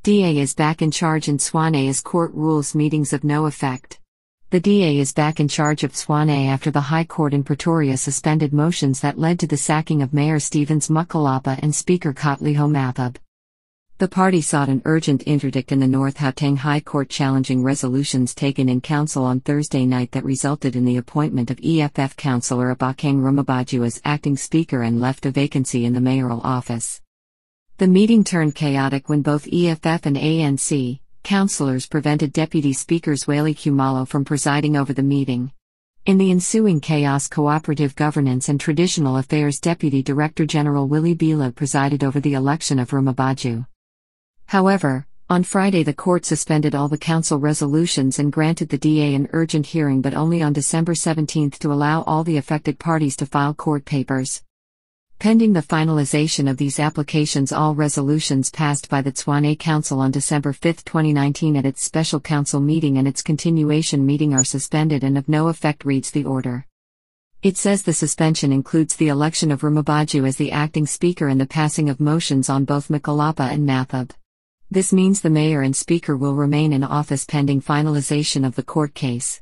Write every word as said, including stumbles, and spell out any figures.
D A is back in charge in Swanay as court rules meetings of no effect. The D A is back in charge of Swanay after the High Court in Pretoria suspended motions that led to the sacking of Mayor Stevens Mukalapa and Speaker Kotliho Matheb. The party sought an urgent interdict in the North Gauteng High Court challenging resolutions taken in council on Thursday night that resulted in the appointment of E F F councillor Obakeng Rumabaju as acting speaker and left a vacancy in the mayoral office. The meeting turned chaotic when both E F F and A N C councillors prevented Deputy Speaker Zweli Khumalo from presiding over the meeting. In the ensuing chaos, Cooperative Governance and Traditional Affairs Deputy Director General Willie Bila presided over the election of Rumabaju. However, on Friday the court suspended all the council resolutions and granted the D A an urgent hearing, but only on December seventeenth to allow all the affected parties to file court papers. Pending the finalization of these applications, all resolutions passed by the Tshwane Council on December fifth twenty nineteen at its special council meeting and its continuation meeting are suspended and of no effect, reads the order. It says the suspension includes the election of Rumabaju as the acting speaker and the passing of motions on both Mukalapa and Matheb. This means the mayor and speaker will remain in office pending finalization of the court case.